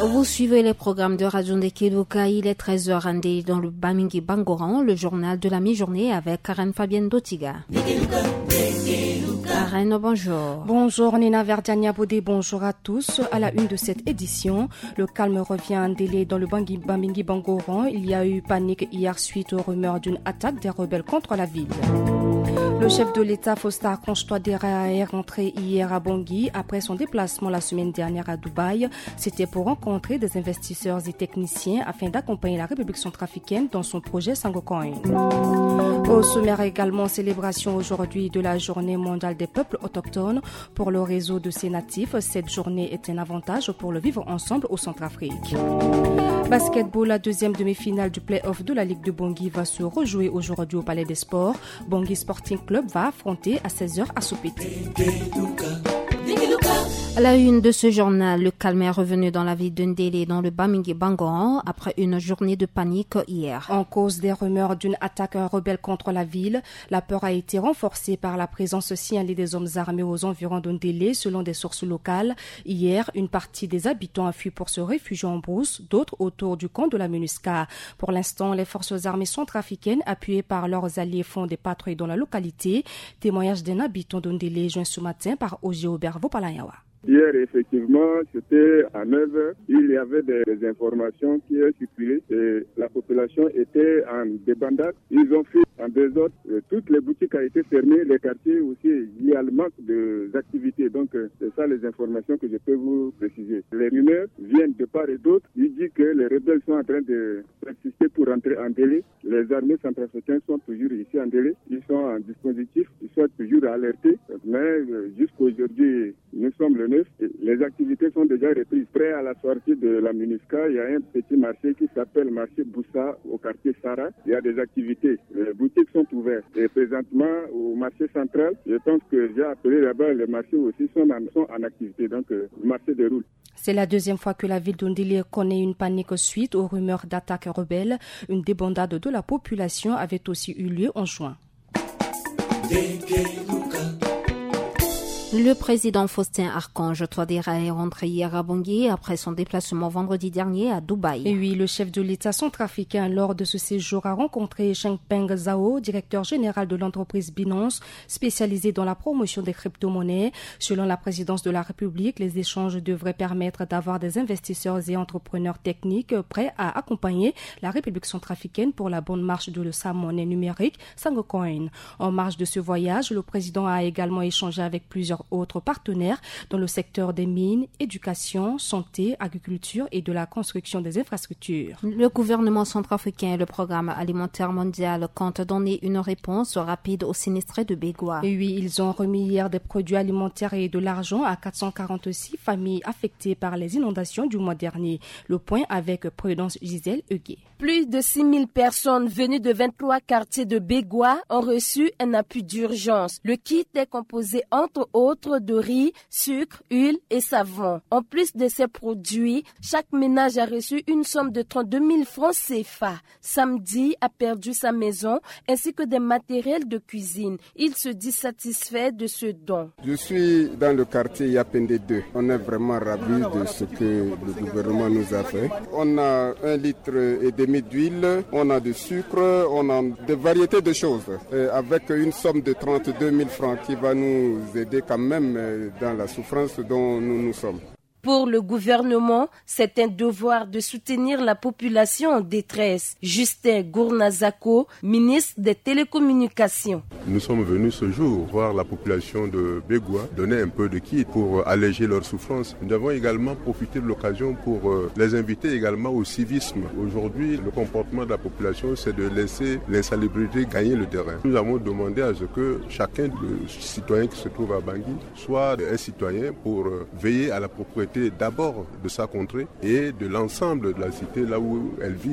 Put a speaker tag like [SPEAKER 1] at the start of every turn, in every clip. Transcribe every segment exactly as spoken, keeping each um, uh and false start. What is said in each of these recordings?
[SPEAKER 1] Vous suivez les programmes de Radio Ndekeluka, il est treize heures dans le Bamingi Bangoran, le journal de la mi-journée avec Karen Fabienne Dotiga. Karen, bonjour.
[SPEAKER 2] Bonjour Nina Verdiania Bodé, bonjour à tous. À la une de cette édition, le calme revient en délai dans le Bamingi Bangoran. Il y a eu panique hier suite aux rumeurs d'une attaque des rebelles contre la ville. Le chef de l'État, Faustin Archange Touadéra, est rentré hier à Bangui après son déplacement la semaine dernière à Dubaï. C'était pour rencontrer des investisseurs et techniciens afin d'accompagner la République centrafricaine dans son projet Sangocoin. Au sommaire également, célébration aujourd'hui de la Journée mondiale des peuples autochtones. Pour le réseau de ces natifs, cette journée est un avantage pour le vivre ensemble au Centrafrique. Basketball, la deuxième demi-finale du play-off de la Ligue de Bangui va se rejouer aujourd'hui au Palais des Sports. Bangui Sporting Club va affronter à seize heures à Soupété.
[SPEAKER 1] À la une de ce journal, le calme est revenu dans la ville de Ndélé dans le Bamingi Bangoran après une journée de panique hier.
[SPEAKER 2] En cause des rumeurs d'une attaque rebelle contre la ville, la peur a été renforcée par la présence signalée des hommes armés aux environs de Ndélé selon des sources locales. Hier, une partie des habitants a fui pour se réfugier en brousse, d'autres autour du camp de la MINUSCA. Pour l'instant, les forces armées centrafricaines appuyées par leurs alliés font des patrouilles dans la localité. Témoignage d'un habitant de Ndélé joint ce matin par Oji Obervo Palayawa.
[SPEAKER 3] Hier, effectivement, c'était à neuf heures. Il y avait des, des informations qui ont circulé et la population était en débandade. Ils ont fait en désordre. Toutes les boutiques ont été fermées, les quartiers aussi. Il y a le manque d'activités. Donc, c'est ça les informations que je peux vous préciser. Les rumeurs viennent de part et d'autre. Il dit que les rebelles sont en train de persister pour entrer en délai. Les armées centrafricaines sont toujours ici en délai. Ils sont en dispositif. Ils sont toujours alertés. Mais jusqu'aujourd'hui, nous sommes le neuf. Les activités sont déjà reprises. Près à la sortie de la MINUSCA, il y a un petit marché qui s'appelle marché Boussa au quartier Sarah. Il y a des activités. Les boutiques sont ouvertes. Et présentement, au marché central, je pense que j'ai appelé là-bas, les marchés aussi sont en, sont en activité. Donc, euh, le marché déroule.
[SPEAKER 2] C'est la deuxième fois que la ville d'Ondélé connaît une panique suite aux rumeurs d'attaques rebelles. Une débandade de la population avait aussi eu lieu en juin.
[SPEAKER 1] Le président Faustin Archange Touadéra est rentré hier à Bangui après son déplacement vendredi dernier à Dubaï.
[SPEAKER 2] Et oui, le chef de l'État centrafricain lors de ce séjour a rencontré Chengpeng Zhao, directeur général de l'entreprise Binance, spécialisée dans la promotion des crypto-monnaies. Selon la présidence de la République, les échanges devraient permettre d'avoir des investisseurs et entrepreneurs techniques prêts à accompagner la République centrafricaine pour la bonne marche de sa monnaie numérique Sangocoin. En marge de ce voyage, le président a également échangé avec plusieurs autres partenaires dans le secteur des mines, éducation, santé, agriculture et de la construction des infrastructures.
[SPEAKER 1] Le gouvernement centrafricain et le programme alimentaire mondial comptent donner une réponse rapide aux sinistrés de Bégoua.
[SPEAKER 2] Et oui, ils ont remis hier des produits alimentaires et de l'argent à quatre cent quarante-six familles affectées par les inondations du mois dernier. Le point avec Prudence Gisèle Huguet.
[SPEAKER 4] Plus de six mille personnes venues de vingt-trois quartiers de Bégoua ont reçu un appui d'urgence. Le kit est composé entre autres de riz, sucre, huile et savon. En plus de ces produits, chaque ménage a reçu une somme de trente-deux mille francs C F A. Samedi a perdu sa maison ainsi que des matériels de cuisine. Il se dit satisfait de ce don.
[SPEAKER 5] Je suis dans le quartier Yapende deux. On est vraiment ravis de ce que le gouvernement nous a fait. On a un litre et demi d'huile, on a du sucre, on a des variétés de choses. Et avec une somme de trente-deux mille francs qui va nous aider quand même dans la souffrance dont nous nous sommes.
[SPEAKER 4] Pour le gouvernement, c'est un devoir de soutenir la population en détresse. Justin Gournazako, ministre des Télécommunications.
[SPEAKER 6] Nous sommes venus ce jour voir la population de Bégoua donner un peu de kit pour alléger leur souffrance. Nous avons également profité de l'occasion pour les inviter également au civisme. Aujourd'hui, le comportement de la population, c'est de laisser l'insalubrité gagner le terrain. Nous avons demandé à ce que chacun des citoyens qui se trouve à Bangui soit un citoyen pour veiller à la propriété d'abord de sa contrée et de l'ensemble de la cité là où elle vit.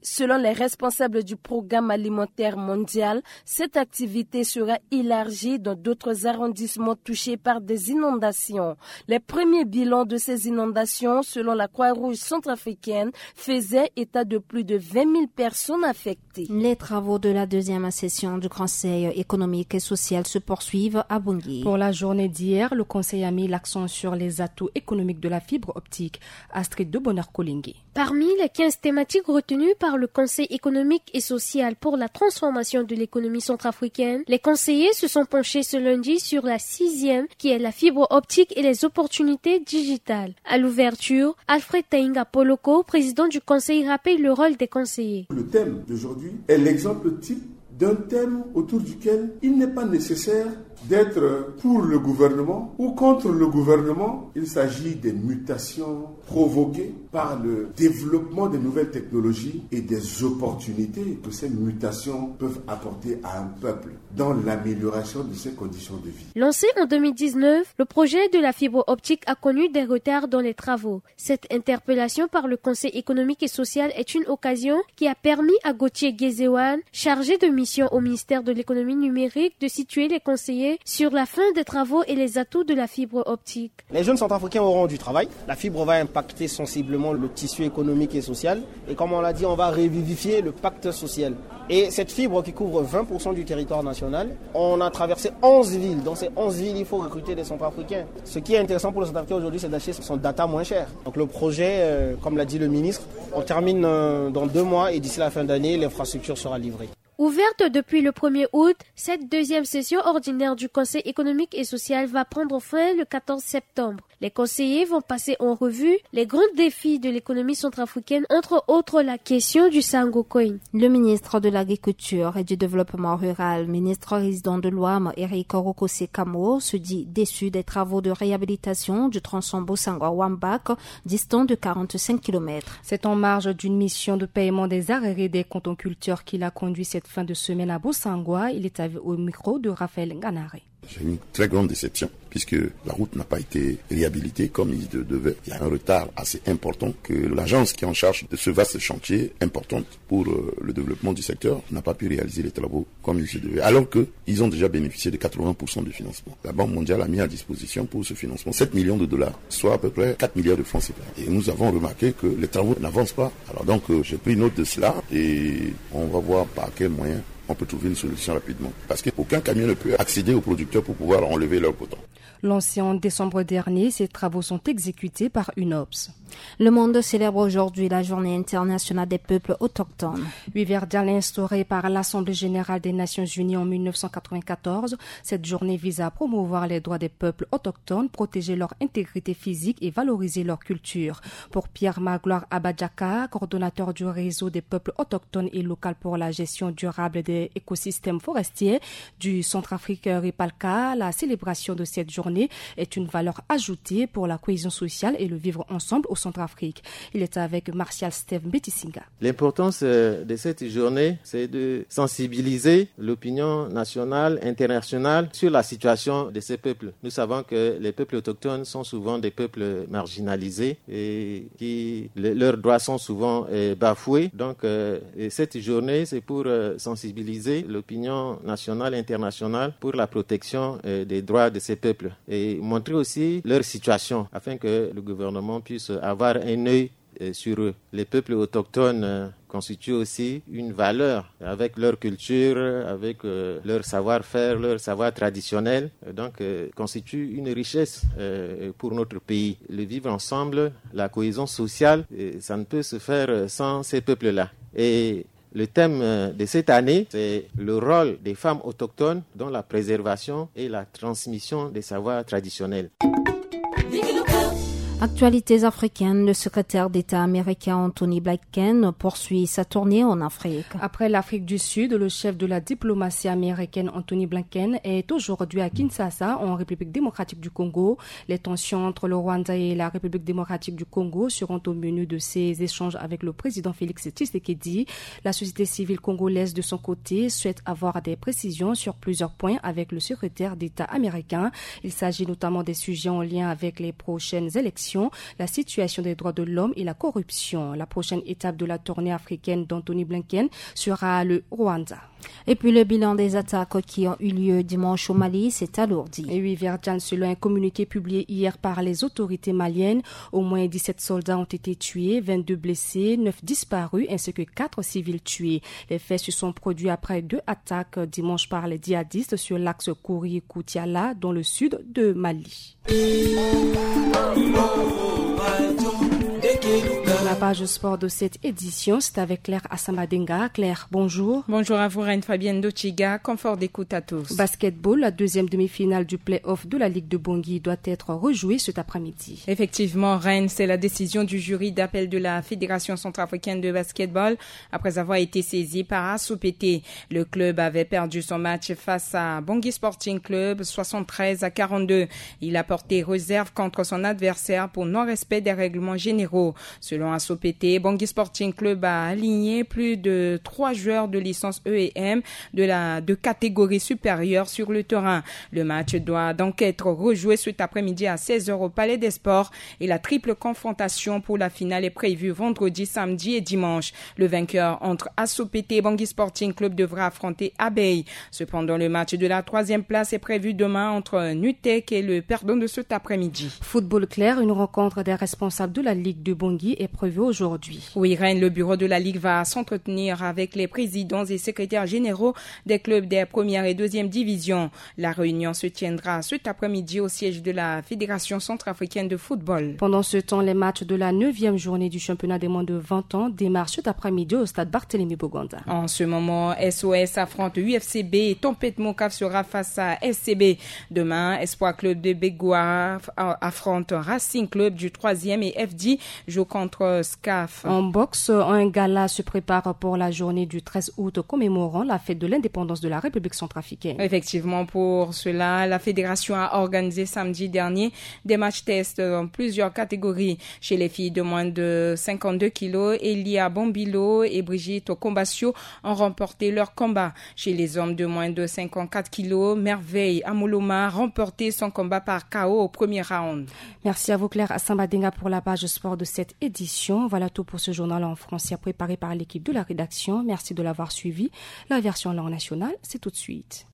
[SPEAKER 4] Selon les responsables du programme alimentaire mondial, cette activité sera élargie dans d'autres arrondissements touchés par des inondations. Les premiers bilans de ces inondations, selon la Croix-Rouge centrafricaine, faisaient état de plus de vingt mille personnes affectées.
[SPEAKER 1] Les travaux de la deuxième session du Conseil économique et social se poursuivent à Bangui.
[SPEAKER 2] Pour la journée d'hier, le Conseil a mis l'accent sur les atouts économiques de la fibre optique. Astrid de Bonheur-Kolingui.
[SPEAKER 7] Parmi les quinze thématiques retenues par le Conseil économique et social pour la transformation de l'économie centrafricaine, les conseillers se sont penchés ce lundi sur la sixième, qui est la fibre optique et les opportunités digitales. À l'ouverture, Alfred Tainga Poloko, président du Conseil, rappelle le rôle des conseillers.
[SPEAKER 8] Le thème d'aujourd'hui est l'exemple type d'un thème autour duquel il n'est pas nécessaire d'être pour le gouvernement ou contre le gouvernement. Il s'agit des mutations provoquées par le développement des nouvelles technologies et des opportunités que ces mutations peuvent apporter à un peuple dans l'amélioration de ses conditions de vie.
[SPEAKER 7] Lancé en deux mille dix-neuf, le projet de la fibre optique a connu des retards dans les travaux. Cette interpellation par le Conseil économique et social est une occasion qui a permis à Gauthier Guézéwan, chargé de mission au ministère de l'économie numérique, de situer les conseillers sur la fin des travaux et les atouts de la fibre optique.
[SPEAKER 9] Les jeunes centrafricains auront du travail. La fibre va impacter sensiblement le tissu économique et social. Et comme on l'a dit, on va revivifier le pacte social. Et cette fibre qui couvre vingt pour cent du territoire national, on a traversé onze villes. Dans ces onze villes, il faut recruter des centrafricains. Ce qui est intéressant pour les centrafricains aujourd'hui, c'est d'acheter son data moins cher. Donc le projet, euh, comme l'a dit le ministre, on termine euh, dans deux mois et d'ici la fin d'année, l'infrastructure sera livrée.
[SPEAKER 7] Ouverte depuis le premier août, cette deuxième session ordinaire du Conseil économique et social va prendre fin le quatorze septembre. Les conseillers vont passer en revue les grands défis de l'économie centrafricaine, entre autres la question du Sangokoin.
[SPEAKER 1] Le ministre de l'Agriculture et du Développement rural, ministre résident de l'O A M, Eric Rokose Kamo, se dit déçu des travaux de réhabilitation du tronçon Bosangwa-Wambak, distant de quarante-cinq kilomètres.
[SPEAKER 2] C'est en marge d'une mission de paiement des arriérés des comptes en culture qu'il a conduit cette fin de semaine à Bosangwa. Il est au micro de Raphaël Nganare.
[SPEAKER 10] J'ai une très grande déception puisque la route n'a pas été réhabilitée comme il devait. Il y a un retard assez important que l'agence qui est en charge de ce vaste chantier important pour euh, le développement du secteur n'a pas pu réaliser les travaux comme il se devait, alors qu'ils ont déjà bénéficié de quatre-vingts pour cent de financement. La Banque mondiale a mis à disposition pour ce financement sept millions de dollars, soit à peu près quatre milliards de francs C F A. Et nous avons remarqué que les travaux n'avancent pas. Alors donc euh, j'ai pris note de cela et on va voir par quel moyen on peut trouver une solution rapidement. Parce qu'aucun camion ne peut accéder aux producteurs pour pouvoir enlever leur coton.
[SPEAKER 2] Lancé en décembre dernier, ces travaux sont exécutés par U N O P S.
[SPEAKER 1] Le monde célèbre aujourd'hui la Journée internationale des peuples autochtones.
[SPEAKER 2] Huit verdicts instaurés par l'Assemblée générale des Nations unies en mille neuf cent quatre-vingt-quatorze, cette journée vise à promouvoir les droits des peuples autochtones, protéger leur intégrité physique et valoriser leur culture. Pour Pierre Magloire Abadjaka, coordonnateur du réseau des peuples autochtones et locaux pour la gestion durable des écosystèmes forestiers du Centrafrique Ripalka, la célébration de cette journée est une valeur ajoutée pour la cohésion sociale et le vivre ensemble au Centrafrique. Il est avec Martial Steve Betisinga.
[SPEAKER 11] L'importance de cette journée, c'est de sensibiliser l'opinion nationale, internationale sur la situation de ces peuples. Nous savons que les peuples autochtones sont souvent des peuples marginalisés et qui leurs droits sont souvent bafoués. Donc euh, cette journée, c'est pour euh, sensibiliser l'opinion nationale, internationale pour la protection euh, des droits de ces peuples et montrer aussi leur situation afin que le gouvernement puisse avoir un œil sur eux. Les peuples autochtones constituent aussi une valeur avec leur culture, avec euh, leur savoir-faire, leur savoir traditionnel. Donc, euh, constituent une richesse euh, pour notre pays. Le vivre ensemble, la cohésion sociale, ça ne peut se faire sans ces peuples-là. Et le thème de cette année, c'est le rôle des femmes autochtones dans la préservation et la transmission des savoirs traditionnels.
[SPEAKER 1] Actualités africaines, le secrétaire d'État américain Anthony Blinken poursuit sa tournée en Afrique.
[SPEAKER 2] Après l'Afrique du Sud, le chef de la diplomatie américaine Anthony Blinken est aujourd'hui à Kinshasa, en République démocratique du Congo. Les tensions entre le Rwanda et la République démocratique du Congo seront au menu de ces échanges avec le président Félix Tshisekedi. La société civile congolaise, de son côté, souhaite avoir des précisions sur plusieurs points avec le secrétaire d'État américain. Il s'agit notamment des sujets en lien avec les prochaines élections migration, la situation des droits de l'homme et la corruption. La prochaine étape de la tournée africaine d'Anthony Blinken sera le Rwanda.
[SPEAKER 1] Et puis le bilan des attaques qui ont eu lieu dimanche au Mali s'est alourdi.
[SPEAKER 2] Et oui, Verdjan, selon un communiqué publié hier par les autorités maliennes, au moins dix-sept soldats ont été tués, vingt-deux blessés, neuf disparus ainsi que quatre civils tués. Les faits se sont produits après deux attaques dimanche par les djihadistes sur l'axe Kouri-Koutiala dans le sud de Mali. La page sport de cette édition, c'est avec Claire Assamadenga. Claire, bonjour.
[SPEAKER 12] Bonjour à vous, Reine Fabienne Dochiga. Confort d'écoute à tous.
[SPEAKER 2] Basketball, la deuxième demi-finale du play-off de la Ligue de Bangui doit être rejouée cet après-midi.
[SPEAKER 12] Effectivement, Reine, c'est la décision du jury d'appel de la Fédération centrafricaine de basketball après avoir été saisi par Assopété. Le club avait perdu son match face à Bangui Sporting Club, soixante-treize à quarante-deux. Il a porté réserve contre son adversaire pour non-respect des règlements généraux. Selon Assopété, Bangui Sporting Club a aligné plus de trois joueurs de licence E et M de la de catégorie supérieure sur le terrain. Le match doit donc être rejoué cet après-midi à seize heures au Palais des Sports et la triple confrontation pour la finale est prévue vendredi, samedi et dimanche. Le vainqueur entre Assopété et Bangui Sporting Club devra affronter Abeille. Cependant, le match de la troisième place est prévu demain entre Nutek et le perdant de cet après-midi.
[SPEAKER 2] Football clair, une rencontre des responsables de la Ligue de Bangui est prévue aujourd'hui.
[SPEAKER 12] Oui, Reine, le bureau de la Ligue va s'entretenir avec les présidents et secrétaires généraux des clubs des premières et deuxième divisions. La réunion se tiendra cet après-midi au siège de la Fédération centrafricaine de football.
[SPEAKER 2] Pendant ce temps, les matchs de la neuvième journée du championnat des moins de vingt ans démarrent cet après-midi au stade Barthélemy Boganda.
[SPEAKER 12] En ce moment, S O S affronte U F C B et Tempête Moncaf sera face à S C B. Demain, Espoir Club de Bégoua affronte Racing Club du troisième et F D joue contre S C A F.
[SPEAKER 2] En boxe, un gala se prépare pour la journée du treize août commémorant la fête de l'indépendance de la République centrafricaine.
[SPEAKER 12] Effectivement, pour cela, la fédération a organisé samedi dernier des matchs tests dans plusieurs catégories. Chez les filles de moins de cinquante-deux kilos, Elia Bombilo et Brigitte Combassio ont remporté leur combat. Chez les hommes de moins de cinquante-quatre kilos, Merveille Amoloma a remporté son combat par K O au premier round.
[SPEAKER 2] Merci à vous Claire Assamadenga pour la page sport de cette édition. Voilà tout pour ce journal en français préparé par l'équipe de la rédaction. Merci de l'avoir suivi. La version langue nationale, c'est tout de suite.